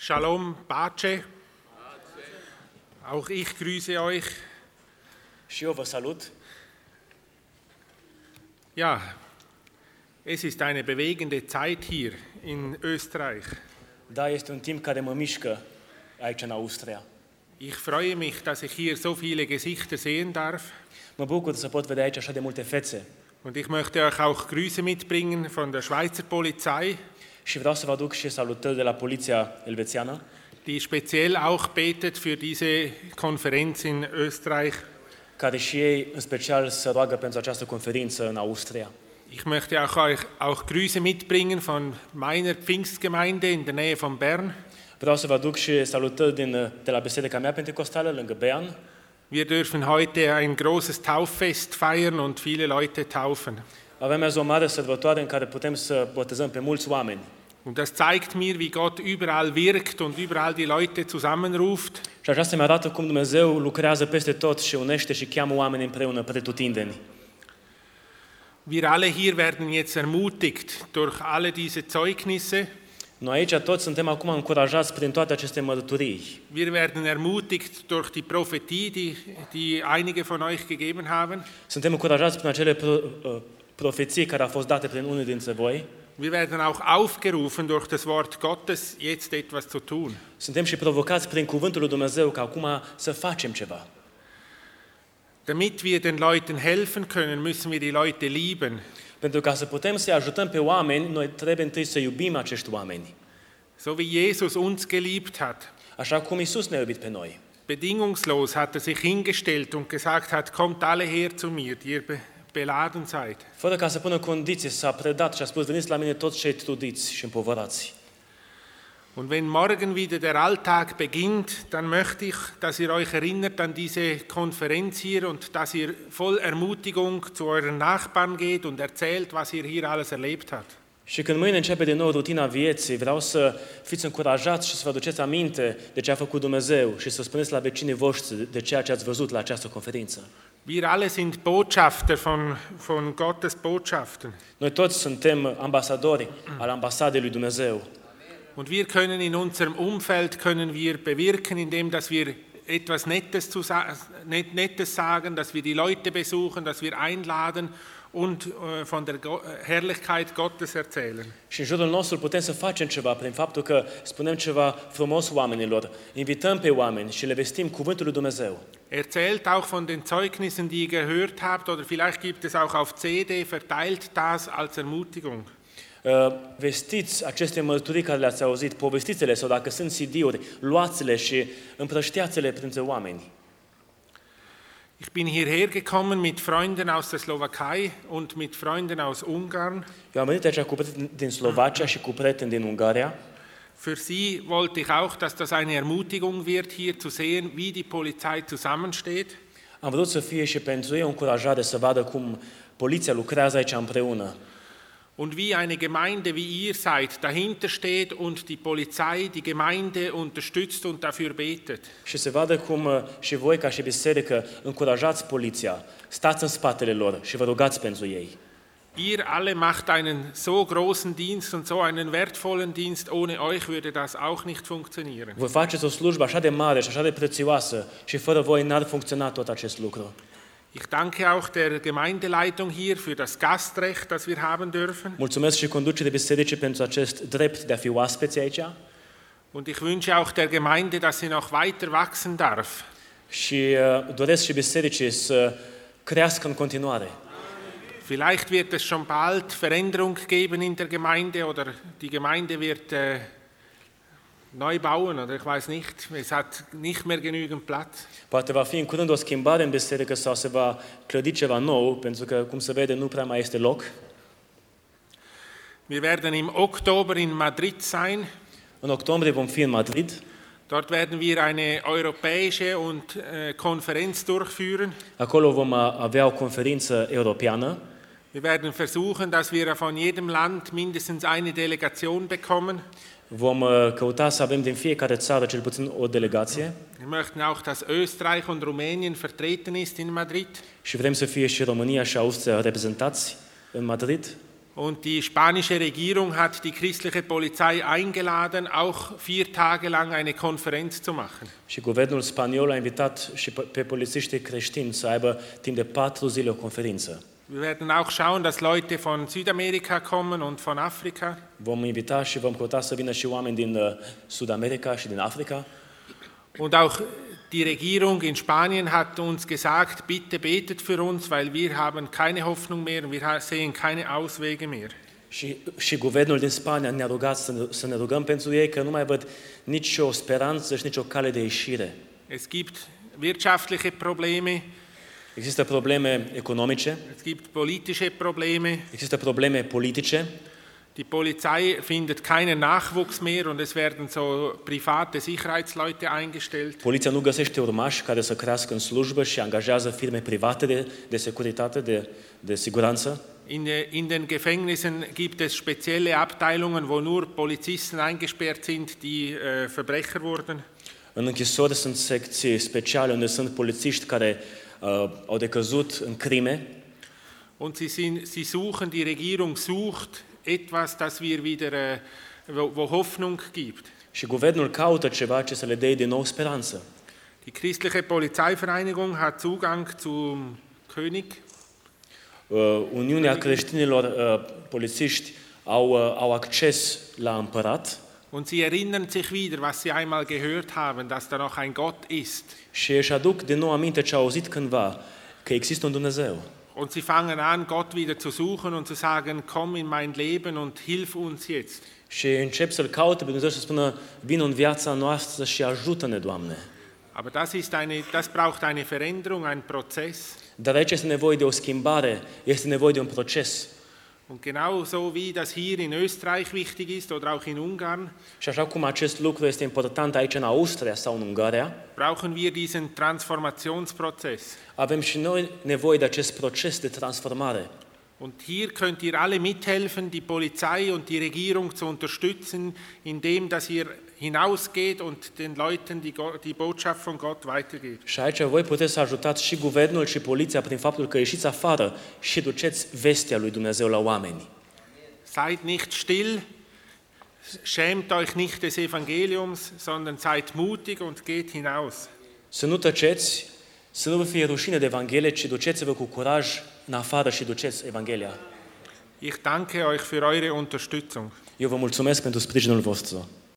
Shalom, Pace. Auch ich grüße euch. Și eu vă salut. Ja, es ist eine bewegende Zeit hier in Österreich. Da, este un timp care mă mișcă aici în Austria. Ich freue mich, dass ich hier so viele Gesichter sehen darf. Mă bucur să pot vedea aici așa de multe fețe. Und ich möchte euch auch Grüße mitbringen von der Schweizer Polizei, Și vreau să vă aduc și salutări de la poliția elvețiană, die speziell auch betet für diese Konferenz in Österreich. care și ei în special se roagă pentru această conferință în Austria. Ich möchte euch auch Grüße mitbringen von meiner Pfingstgemeinde in der Nähe von Bern. Vreau să vă aduc și salutări de la biserica mea pentecostală lângă Bern. Wir dürfen heute ein großes Tauffest feiern und viele Leute taufen. Avem azi o mare sărbătoare în care putem să botezăm pe mulți oameni. Und das zeigt mir, wie Gott überall wirkt und überall die Leute zusammenruft. Și aceasta mi arată cum Dumnezeu lucrează peste tot și unește și cheamă oamenii împreună pretutindeni. Wir alle hier werden jetzt ermutigt durch alle diese Zeugnisse. Noi aici toți suntem acum încurajați prin toate aceste mărturii. Wir werden ermutigt durch die Prophetie, die einige von euch gegeben haben. Suntem încurajați prin acele profeții care au fost date prin unii dintre voi. Wir werden auch aufgerufen durch das Wort Gottes, jetzt etwas zu tun. Suntem și provocați prin cuvântul lui Dumnezeu ca acum să facem ceva. Damit wir den Leuten helfen können, müssen wir die Leute lieben. Pentru ca să putem să-i ajutăm pe oameni, noi trebuie întâi să iubim acești oameni. So wie Jesus uns geliebt hat. Așa cum Iisus ne-a iubit pe noi. Bedingungslos hat sich hingestellt und gesagt hat, kommt alle her zu mir, die ihr beladen seid. Fără ca să pună condiții, s-a predat și a spus, veniți la mine toți cei trudiți și împovărați. Und wenn morgen wieder der Alltag beginnt, dann möchte ich, dass ihr euch erinnert an diese Konferenz hier und dass ihr voll Ermutigung zu euren Nachbarn geht und erzählt, was ihr hier alles erlebt habt. Și când mâine începe din nou rutina vieții, vreau să fiți încurajați și să vă aduceți aminte de ce a făcut Dumnezeu și să spuneți la vecinii voștri de ceea ce ați văzut la această conferință. Wir alle sind Botschafter von Gottes Botschaften. Noi toți suntem ambasadori al ambasadei lui Dumnezeu. Und wir können in unserem Umfeld bewirken, indem dass wir etwas Nettes sagen, dass wir die Leute besuchen, dass wir einladen und von der Herrlichkeit Gottes erzählen. Și în jurul nostru putem să facem ceva prin faptul că spunem ceva frumos oamenilor, invităm pe oameni și le vestim cuvântul lui Dumnezeu. Erzählt auch von den Zeugnissen, die ihr gehört habt, oder vielleicht gibt es auch auf CD, verteilt das als Ermutigung. Vestiți aceste mărturii care le-ați auzit, povestiți-le sau dacă sunt CD-uri, luați-le și împrăștiați-le printre oameni. Ich bin hierher gekommen mit Freunden aus der Slowakei und mit Freunden aus Ungarn. Eu am venit aici cu prieteni din Slovacia și cu prieteni din Ungaria. Für sie wollte ich auch, dass das eine Ermutigung wird, hier zu sehen, wie die Polizei zusammensteht. Am vrut să fie și pentru ei o încurajare să vadă cum poliția lucrează aici împreună. Und wie eine Gemeinde, wie ihr seid, dahinter steht und die Polizei, die Gemeinde unterstützt und dafür betet. Și se vadă cum și voi ca și biserică încurajați poliția, stați în spatele lor și vă rugați pentru ei. Ihr alle macht einen so großen Dienst und so einen wertvollen Dienst, ohne euch würde das auch nicht funktionieren. Voi faceți o slujbă așa de mare și așa de prețioasă și fără voi n-ar funcționa tot acest lucru. Ich danke auch der Gemeindeleitung hier für das Gastrecht, das wir haben dürfen. Mulțumesc și conducerii bisericii pentru acest drept de a fi oaspeți aici. Und ich wünsche auch der Gemeinde, dass sie noch weiter wachsen darf. Și doresc și bisericii să crească în continuare. Vielleicht wird es schon bald Veränderung geben in der Gemeinde oder die Gemeinde wird neu bauen oder ich weiß nicht, es hat nicht mehr genügend Platz. Poate va fi în curând o schimbare în biserică sau se va clădi ceva nou, pentru că, cum se vede, nu prea mai este loc. Wir werden im Oktober in Madrid sein. În octombrie vom fi în Madrid. Dort werden wir eine europäische und Konferenz durchführen. Acolo vom avea o conferință europeană. Wir werden versuchen, dass wir von jedem Land mindestens eine Delegation bekommen. Vom căuta să avem din fiecare țară cel puțin o delegație. Wir möchten auch, dass Österreich und Rumänien vertreten ist in Madrid. Și vrem să fie și România și Austria reprezentați în Madrid. Und die spanische Regierung hat die christliche Polizei eingeladen, auch 4 Tage lang eine Konferenz zu machen. Și guvernul spaniol a invitat și pe polițiștii creștini să aibă timp de 4 zile o conferință. Wir werden auch schauen, dass Leute von Südamerika kommen und von Afrika. Vom invita și vom căuta să vină și oameni din Sud-America și din Africa. Und auch die Regierung in Spanien hat uns gesagt, bitte betet für uns, weil wir haben keine Hoffnung mehr, wir sehen keine Auswege mehr. Și guvernul din Spania ne-a rugat să ne rugăm pentru ei, că nu mai văd nicio speranță și nicio cale de ieșire. Es gibt wirtschaftliche Probleme, Există probleme economice, es gibt politische Probleme. există probleme politice. Die Polizei findet keinen Nachwuchs mehr und es werden so private Sicherheitsleute eingestellt. Poliția nu găsește urmași care să crească în slujbă și angajează firme private de securitate, de siguranță. In den Gefängnissen gibt es spezielle Abteilungen, wo nur Polizisten eingesperrt sind, die Verbrecher wurden. În închisori sunt secții speciale unde sunt polițiști care au decăzut în crime. Und sie suchen, die Regierung sucht etwas, das wir wieder, wo Hoffnung gibt. Și guvernul caută ceva ce să le dea din nou speranță. Die christliche Polizeivereinigung hat Zugang zum König. Uniunea creștinilor polițiști au acces la împărat. Und sie erinnern sich wieder, was sie einmal gehört haben, dass da noch ein Gott ist. Și își aduc din nou aminte ce au auzit cândva, că există un Dumnezeu. Und sie fangen an, Gott wieder zu suchen und zu sagen, komm in mein Leben und hilf uns jetzt. Și încep să-L caute pe Dumnezeu și să spună, vino în viața noastră și ajută-ne, Doamne. Aber das braucht eine Veränderung, ein Prozess. Dar aici este nevoie de o schimbare, este nevoie de un proces. Und genau so wie das hier in Österreich wichtig ist oder auch in Ungarn, Și așa cum acest lucru este important aici în Austria sau în Ungaria, brauchen wir diesen Transformationsprozess. avem și noi nevoie de acest proces de transformare. Und hier könnt ihr alle mithelfen, die Polizei und die Regierung zu unterstützen, indem dass ihr hinausgeht und den Leuten die Botschaft von Gott weitergeht. Și aici voi puteți să ajutați și guvernul și poliția prin faptul că ieșiți afară și duceți vestea lui Dumnezeu la oameni. Seid nicht still, schämt euch nicht des Evangeliums, sondern seid mutig und geht hinaus. Să nu tăceți, să nu vă fie rușine de Evanghelie, ci duceți-vă cu curaj în afară și duceți Evanghelia. Ich danke euch für eure Unterstützung. Eu vă mulțumesc pentru sprijinul vostru.